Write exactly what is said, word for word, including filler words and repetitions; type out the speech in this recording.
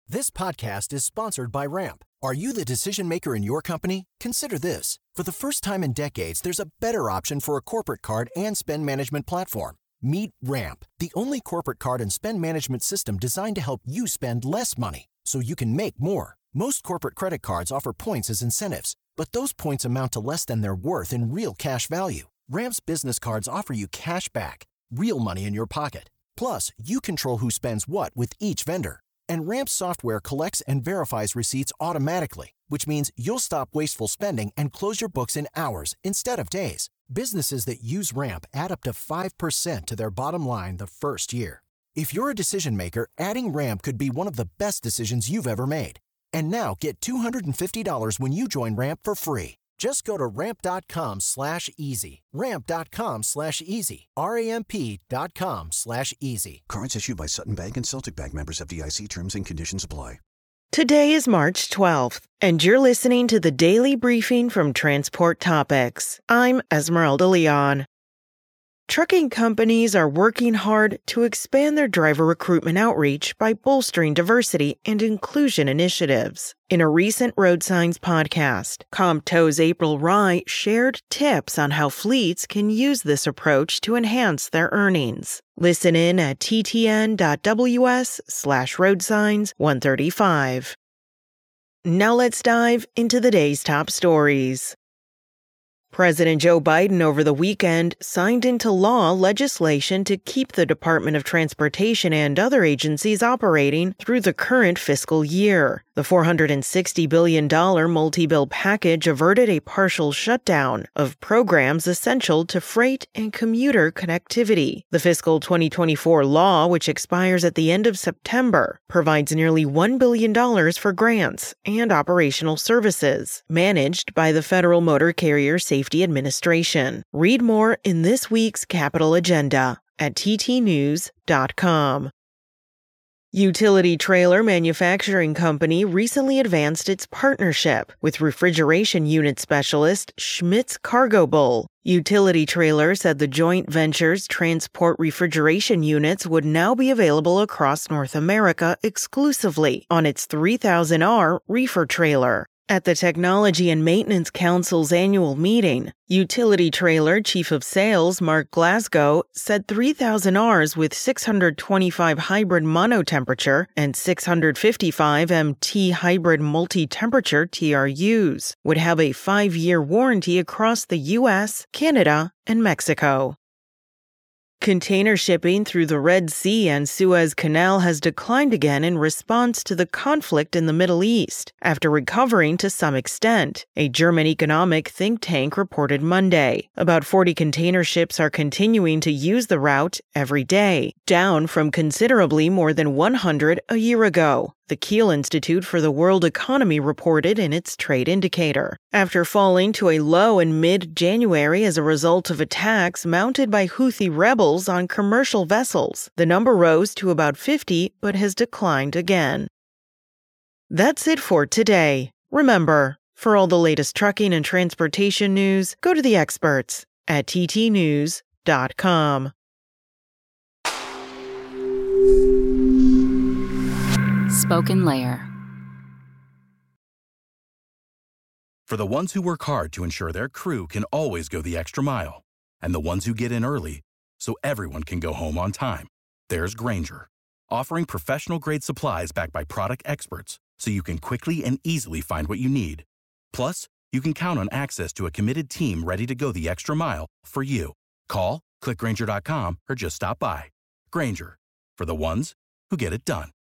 This podcast is sponsored by Ramp. Are you the decision maker in your company? Consider this. For the first time in decades, there's a better option for a corporate card and spend management platform. Meet Ramp, the only corporate card and spend management system designed to help you spend less money so you can make more. Most corporate credit cards offer points as incentives, but those points amount to less than their worth in real cash value. Ramp's business cards offer you cash back, real money in your pocket. Plus, you control who spends what with each vendor. And Ramp's software collects and verifies receipts automatically, which means you'll stop wasteful spending and close your books in hours instead of days. Businesses that use Ramp add up to five percent to their bottom line the first year. If you're a decision maker, adding Ramp could be one of the best decisions you've ever made. And now get two hundred fifty dollars when you join Ramp for free. Just go to ramp.com slash easy. Ramp.com slash easy. R-A-M-P dot com slash easy. Cards issued by Sutton Bank and Celtic Bank, members, F D I C. Terms and conditions apply. Today is March twelfth, and you're listening to the Daily Briefing from Transport Topics. I'm Esmeralda Leon. Trucking companies are working hard to expand their driver recruitment outreach by bolstering diversity and inclusion initiatives. In a recent Road Signs podcast, CompTO's April Rye shared tips on how fleets can use this approach to enhance their earnings. Listen in at ttn.ws slash roadsigns 135. Now let's dive into the day's top stories. President Joe Biden over the weekend signed into law legislation to keep the Department of Transportation and other agencies operating through the current fiscal year. The four hundred sixty billion dollars multi-bill package averted a partial shutdown of programs essential to freight and commuter connectivity. The fiscal twenty twenty-four law, which expires at the end of September, provides nearly one billion dollars for grants and operational services managed by the Federal Motor Carrier Safety Administration. Read more in this week's Capital Agenda at t t news dot com. Utility Trailer Manufacturing Company recently advanced its partnership with refrigeration unit specialist Schmitz Cargo Bull. Utility Trailer said the joint venture's transport refrigeration units would now be available across North America exclusively on its three thousand R reefer trailer. At the Technology and Maintenance Council's annual meeting, Utility Trailer Chief of Sales Mark Glasgow said three thousand Rs with six hundred twenty-five hybrid monotemperature and six hundred fifty-five M T hybrid multi-temperature T R Us would have a five-year warranty across the U S, Canada, and Mexico. Container shipping through the Red Sea and Suez Canal has declined again in response to the conflict in the Middle East, after recovering to some extent, a German economic think tank reported Monday. About forty container ships are continuing to use the route every day, down from considerably more than one hundred a year ago, the Kiel Institute for the World Economy reported in its trade indicator. After falling to a low in mid-January as a result of attacks mounted by Houthi rebels on commercial vessels, the number rose to about fifty but has declined again. That's it for today. Remember, for all the latest trucking and transportation news, go to the experts at t t news dot com. Spoken Layer. For the ones who work hard to ensure their crew can always go the extra mile, and the ones who get in early so everyone can go home on time, there's Grainger, offering professional-grade supplies backed by product experts so you can quickly and easily find what you need. Plus, you can count on access to a committed team ready to go the extra mile for you. Call, click Grainger dot com, or just stop by. Grainger, for the ones who get it done.